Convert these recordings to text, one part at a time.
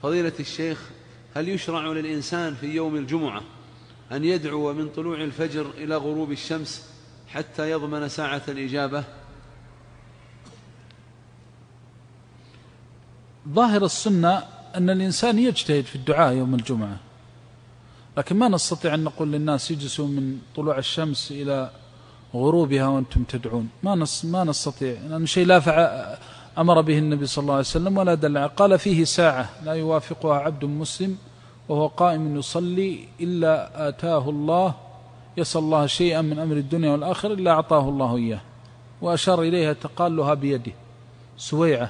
فضيلة الشيخ، هل يشرع للإنسان في يوم الجمعة أن يدعو من طلوع الفجر إلى غروب الشمس حتى يضمن ساعة الإجابة؟ ظاهر السنة أن الإنسان يجتهد في الدعاء يوم الجمعة، لكن ما نستطيع أن نقول للناس يجلسوا من طلوع الشمس إلى غروبها وأنتم تدعون. ما نستطيع، لأن شيء لا أمر به النبي صلى الله عليه وسلم ولا دل. قال فيه ساعة لا يوافقها عبد مسلم وهو قائم يصلي إلا آتاه الله، يسأل الله شيئا من أمر الدنيا والآخرة إلا أعطاه الله إياه، وأشار إليها تقالها بيده سويعة.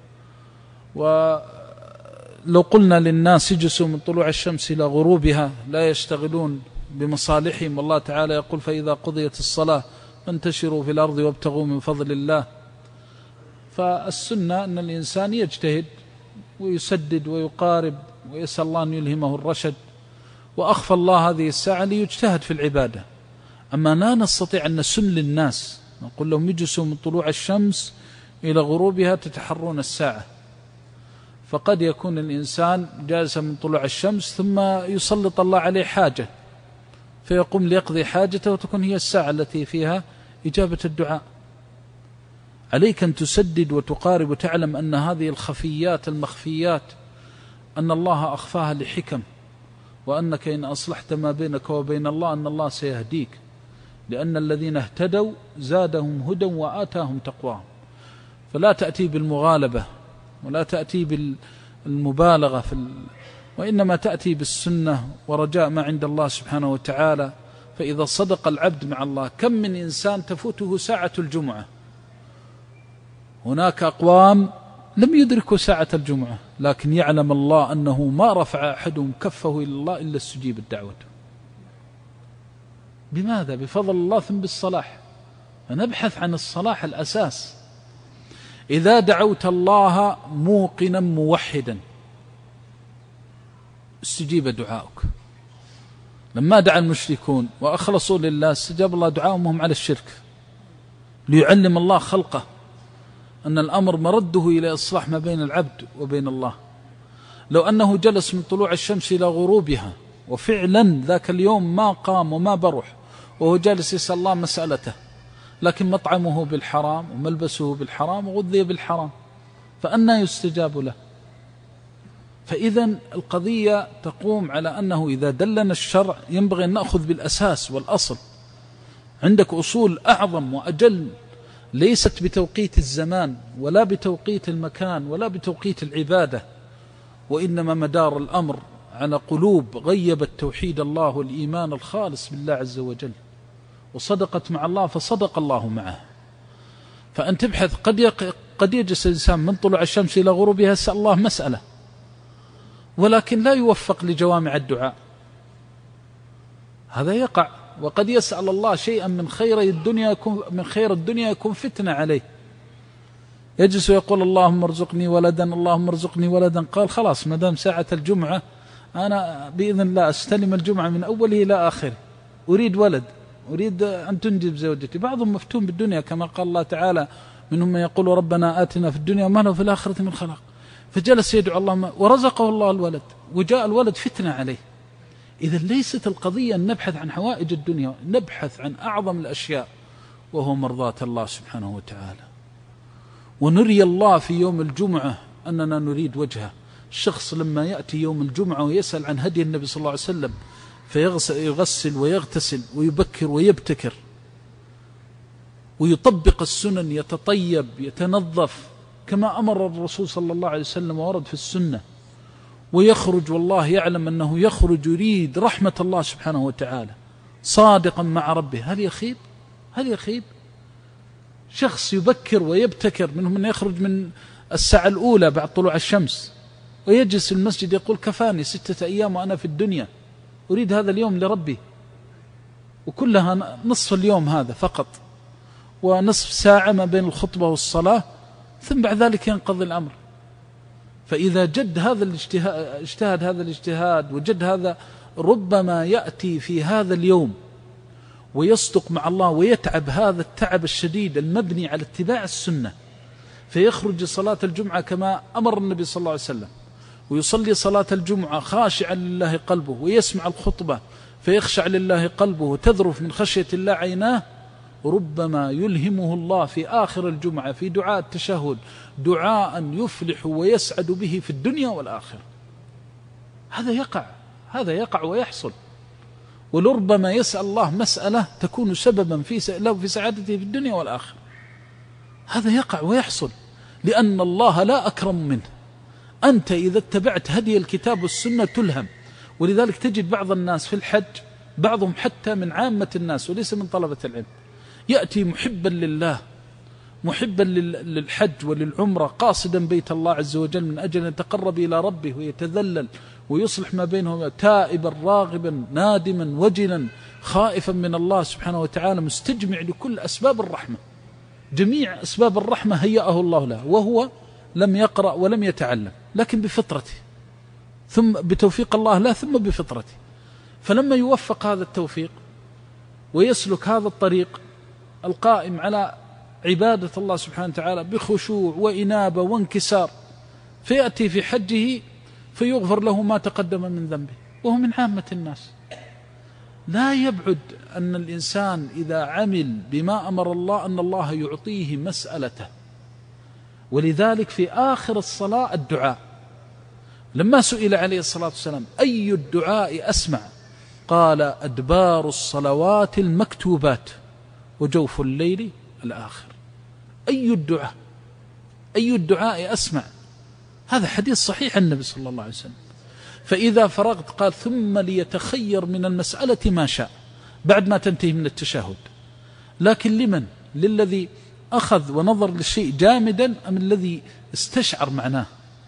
ولو قلنا للناس يجلسوا من طلوع الشمس إلى غروبها لا يشتغلون بمصالحهم، والله تعالى يقول فإذا قضيت الصلاة فانتشروا في الأرض وابتغوا من فضل الله. فالسنة أن الإنسان يجتهد ويسدد ويقارب ويسأل الله أن يلهمه الرشد، وأخفى الله هذه الساعة ليجتهد في العبادة. أما لا نستطيع أن نسن للناس نقول لهم يجلسوا من طلوع الشمس إلى غروبها تتحرون الساعة، فقد يكون الإنسان جالسا من طلوع الشمس ثم يسلط الله عليه حاجة فيقوم ليقضي حاجته وتكون هي الساعة التي فيها إجابة الدعاء. عليك أن تسدد وتقارب وتعلم أن هذه الخفيات المخفيات أن الله أخفاها لحكم، وأنك إن أصلحت ما بينك وبين الله أن الله سيهديك، لأن الذين اهتدوا زادهم هدى وآتاهم تقواهم. فلا تأتي بالمغالبة ولا تأتي بالمبالغة وإنما تأتي بالسنة ورجاء ما عند الله سبحانه وتعالى. فإذا صدق العبد مع الله، كم من إنسان تفوته ساعة الجمعة، هناك أقوام لم يدركوا ساعة الجمعة، لكن يعلم الله أنه ما رفع أحدهم كفه إلى الله إلا استجيب الدعوة. بماذا؟ بفضل الله ثم بالصلاح. فنبحث عن الصلاح الأساس. إذا دعوت الله موقنا موحدا استجيب دعاؤك. لما دعا المشركون وأخلصوا لله استجاب الله دعاؤهم وهم على الشرك، ليعلم الله خلقه أن الأمر مرده إلى إصلاح ما بين العبد وبين الله. لو أنه جلس من طلوع الشمس إلى غروبها وفعلا ذاك اليوم ما قام وما بروح وهو جالس يسأل الله مسألته، لكن مطعمه بالحرام وملبسه بالحرام وغذي بالحرام، فأنى يستجاب له؟ فإذا القضية تقوم على أنه إذا دلنا الشرع ينبغي أن نأخذ بالأساس والأصل. عندك أصول أعظم وأجل ليست بتوقيت الزمان ولا بتوقيت المكان ولا بتوقيت العبادة، وإنما مدار الأمر على قلوب غيبت توحيد الله والإيمان الخالص بالله عز وجل وصدقت مع الله فصدق الله معه. فأن تبحث قد يجلس الإنسان من طلوع الشمس إلى غروبها يسأل الله مسألة ولكن لا يوفق لجوامع الدعاء، هذا يقع. وقد يسأل الله شيئا من خير الدنيا يكون فتنة عليه، يجلس ويقول اللهم ارزقني ولدا اللهم ارزقني ولدا. قال خلاص ما دام ساعة الجمعة أنا بإذن الله أستلم الجمعة من أوله إلى آخره، أريد ولد، أريد أن تنجب زوجتي. بعضهم مفتون بالدنيا كما قال الله تعالى منهم من يقول ربنا آتنا في الدنيا وما له في الآخرة من خلاق. فجلس يدعو الله ورزقه الله الولد وجاء الولد فتنة عليه. إذا ليست القضية أن نبحث عن حوائج الدنيا، نبحث عن أعظم الأشياء وهو مرضاة الله سبحانه وتعالى، ونري الله في يوم الجمعة أننا نريد وجهه. الشخص لما يأتي يوم الجمعة ويسأل عن هدي النبي صلى الله عليه وسلم فيغسل ويغتسل ويبكر ويبتكر ويطبق السنن، يتطيب يتنظف كما أمر الرسول صلى الله عليه وسلم وورد في السنة، ويخرج والله يعلم أنه يخرج يريد رحمة الله سبحانه وتعالى صادقا مع ربه، هل يخيب؟ هل يخيب؟ شخص يبكر ويبتكر، منهم من يخرج من الساعة الأولى بعد طلوع الشمس ويجلس في المسجد يقول كفاني 6 أيام وأنا في الدنيا أريد هذا اليوم لربي، وكلها نصف اليوم هذا فقط ونصف ساعة ما بين الخطبة والصلاة، ثم بعد ذلك ينقضي الأمر. فإذا جد هذا اجتهد هذا الاجتهاد وجد هذا، ربما يأتي في هذا اليوم ويصدق مع الله ويتعب هذا التعب الشديد المبني على اتباع السنة، فيخرج صلاة الجمعة كما أمر النبي صلى الله عليه وسلم ويصلي صلاة الجمعة خاشعا لله قلبه، ويسمع الخطبة فيخشع لله قلبه وتذرف من خشية الله عيناه، ربما يلهمه الله في آخر الجمعة في دعاء التشهد دعاء يفلح ويسعد به في الدنيا والآخرة. هذا يقع ويحصل. ولربما يسأل الله مسألة تكون سببا له في سعادته في الدنيا والآخرة. هذا يقع ويحصل، لأن الله لا أكرم منه. أنت إذا اتبعت هدي الكتاب والسنة تلهم. ولذلك تجد بعض الناس في الحج، بعضهم حتى من عامة الناس وليس من طلبة العلم، يأتي محبا لله، محبا للحج وللعمرة، قاصدا بيت الله عز وجل من أجل أن يتقرب إلى ربه ويتذلل ويصلح ما بينهم، تائبا راغبا نادما وجلا خائفا من الله سبحانه وتعالى، مستجمع لكل أسباب الرحمة. جميع أسباب الرحمة هيأه الله له، وهو لم يقرأ ولم يتعلم، لكن بفطرته، ثم بتوفيق الله له، ثم بفطرته. فلما يوفق هذا التوفيق ويسلك هذا الطريق القائم على عبادة الله سبحانه وتعالى بخشوع وإنابة وانكسار، فيأتي في حجه فيغفر له ما تقدم من ذنبه، وهو من عامة الناس. لا يبعد أن الإنسان إذا عمل بما أمر الله أن الله يعطيه مسألته. ولذلك في آخر الصلاة الدعاء، لما سئل عليه الصلاة والسلام أي الدعاء أسمع، قال أدبار الصلوات المكتوبات وجوف الليل الآخر. أي الدعاء أسمع، هذا حديث صحيح عن النبي صلى الله عليه وسلم. فإذا فرغت قال ثم ليتخير من المسألة ما شاء، بعد ما تنتهي من التشهد. لكن لمن؟ للذي أخذ ونظر للشيء جامدا أم الذي استشعر معناه؟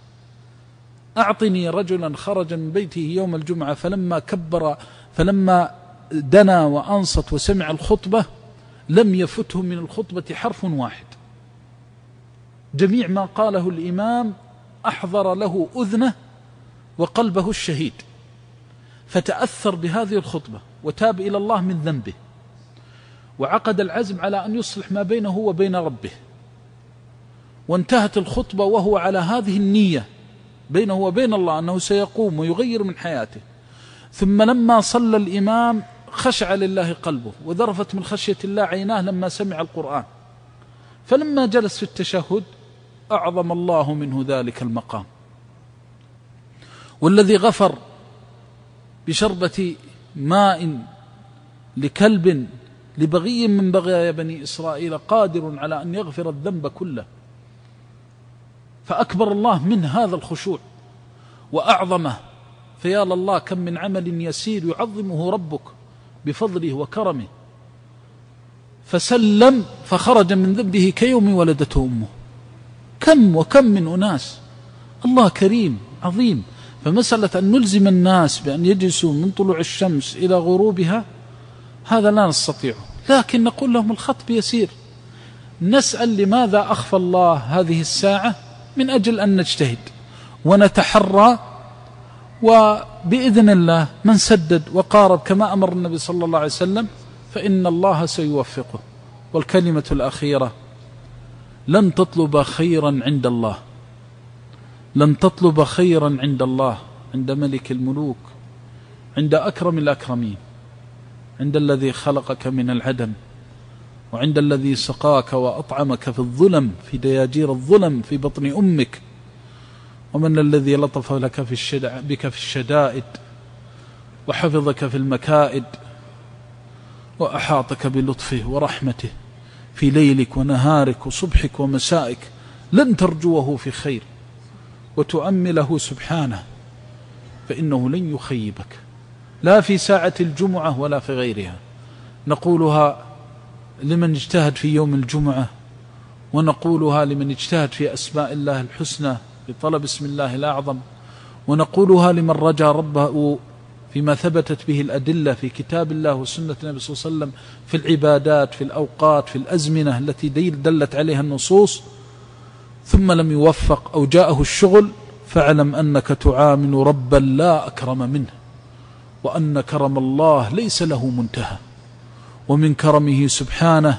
أعطني رجلا خرج من بيته يوم الجمعة فلما دنا وأنصت وسمع الخطبة لم يفته من الخطبة حرف واحد، جميع ما قاله الإمام أحضر له أذنه وقلبه الشهيد، فتأثر بهذه الخطبة وتاب إلى الله من ذنبه، وعقد العزم على أن يصلح ما بينه وبين ربه، وانتهت الخطبة وهو على هذه النية بينه وبين الله أنه سيقوم ويغير من حياته. ثم لما صلى الإمام خشع لله قلبه وذرفت من خشية الله عيناه لما سمع القرآن، فلما جلس في التشهد أعظم الله منه ذلك المقام. والذي غفر بشربة ماء لكلب لبغي من بغايا بني إسرائيل قادر على أن يغفر الذنب كله، فأكبر الله من هذا الخشوع وأعظمه. فيا لله كم من عمل يسير يعظمه ربك بفضله وكرمه، فسلم فخرج من ذنبه كيوم ولدته أمه. كم من أناس، الله كريم عظيم. فمسألة أن نلزم الناس بأن يجلسوا من طلوع الشمس إلى غروبها هذا لا نستطيعه، لكن نقول لهم الخطب يسير. نسأل لماذا أخفى الله هذه الساعة؟ من أجل أن نجتهد ونتحرى، وبإذن الله من سدد وقارب كما أمر النبي صلى الله عليه وسلم فإن الله سيوفقه. والكلمة الأخيرة: لن تطلب خيرا عند الله، لن تطلب خيرا عند الله، عند ملك الملوك، عند أكرم الأكرمين، عند الذي خلقك من العدم، وعند الذي سقاك وأطعمك في الظلم، في دياجير الظلم في بطن أمك، ومن الذي لطف لك بك في الشدائد وحفظك في المكائد وأحاطك بلطفه ورحمته في ليلك ونهارك وصبحك ومسائك. لن ترجوه في خير وتؤمله سبحانه، فإنه لن يخيبك لا في ساعة الجمعة ولا في غيرها. نقولها لمن اجتهد في يوم الجمعة، ونقولها لمن اجتهد في أسماء الله الحسنى بطلب اسم الله الأعظم، ونقولها لمن رجا ربه فيما ثبتت به الأدلة في كتاب الله وسنة النبي صلى الله عليه وسلم في العبادات، في الأوقات، في الأزمنة التي دلت عليها النصوص، ثم لم يوفق أو جاءه الشغل، فاعلم أنك تعامل ربا لا أكرم منه، وأن كرم الله ليس له منتهى. ومن كرمه سبحانه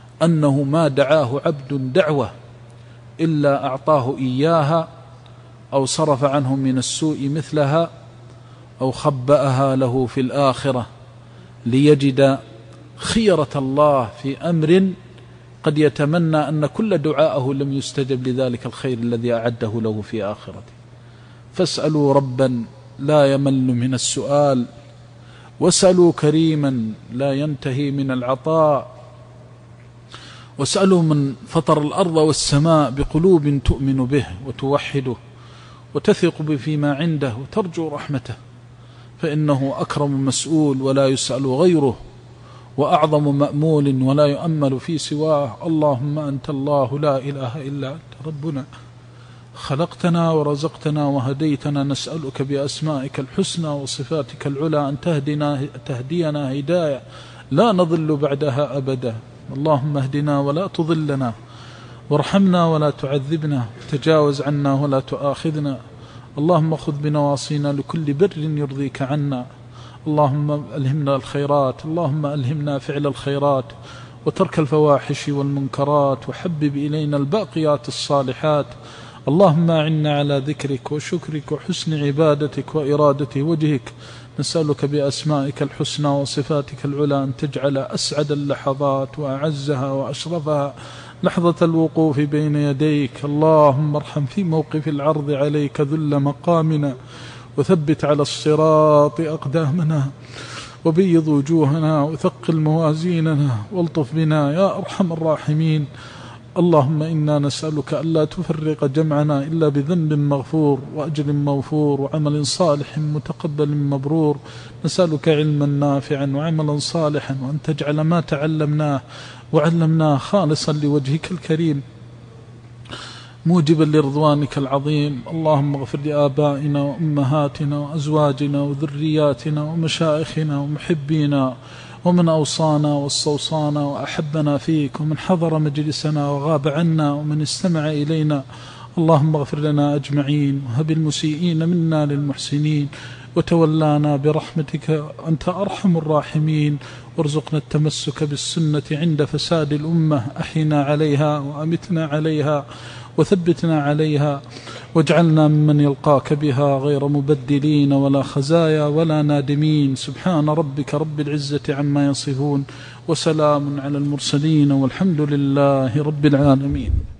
أنه ما دعاه عبد دعوة إلا أعطاه إياها أو صرف عنه من السوء مثلها أو خبأها له في الآخرة ليجد خيرة الله في أمر قد يتمنى أن كل دعاءه لم يستجب لذلك الخير الذي أعده له في آخرته. فاسألوا ربا لا يمل من السؤال، واسألوا كريما لا ينتهي من العطاء، واسألوا من فطر الأرض والسماء بقلوب تؤمن به وتوحده وتثق فيما عنده وترجو رحمته، فإنه أكرم مسؤول ولا يسأل غيره، وأعظم مأمول ولا يؤمل في سواه. اللهم أنت الله لا إله إلا أنت ربنا، خلقتنا ورزقتنا وهديتنا، نسألك بأسمائك الحسنى وصفاتك العلى أن تهدينا هداية لا نضل بعدها أبدا. اللهم اهدنا ولا تضلنا، وارحمنا ولا تعذبنا، تجاوز عنا ولا تؤاخذنا. اللهم خذ بنواصينا لكل بر يرضيك عنا. اللهم ألهمنا الخيرات، اللهم ألهمنا فعل الخيرات وترك الفواحش والمنكرات، وحبب إلينا الباقيات الصالحات. اللهم أعنا على ذكرك وشكرك وحسن عبادتك وإرادة وجهك. نسألك بأسمائك الحسنى وصفاتك العلى أن تجعل أسعد اللحظات وأعزها وأشرفها لحظة الوقوف بين يديك. اللهم ارحم في موقف العرض عليك ذل مقامنا، وثبت على الصراط أقدامنا، وبيض وجوهنا، وثقل موازيننا، والطف بنا يا أرحم الراحمين. اللهم إنا نسألك ألا تفرق جمعنا إلا بذنب مغفور وأجر موفور وعمل صالح متقبل مبرور. نسألك علما نافعا وعملا صالحا، وأن تجعل ما تعلمناه وعلمناه خالصا لوجهك الكريم موجبا لرضوانك العظيم. اللهم اغفر لآبائنا وأمهاتنا وأزواجنا وذرياتنا ومشائخنا ومحبينا، ومن أوصانا واستوصانا وأحبنا فيك، ومن حضر مجلسنا وغاب عنا، ومن استمع إلينا. اللهم اغفر لنا أجمعين، وهب المسيئين منا للمحسنين، وتولانا برحمتك أنت أرحم الراحمين. وارزقنا التمسك بالسنة عند فساد الأمة، أحينا عليها وأمتنا عليها وثبتنا عليها، واجعلنا ممن يلقاك بها غير مبدلين ولا خزايا ولا نادمين. سبحان ربك رب العزة عما يصفون، وسلام على المرسلين، والحمد لله رب العالمين.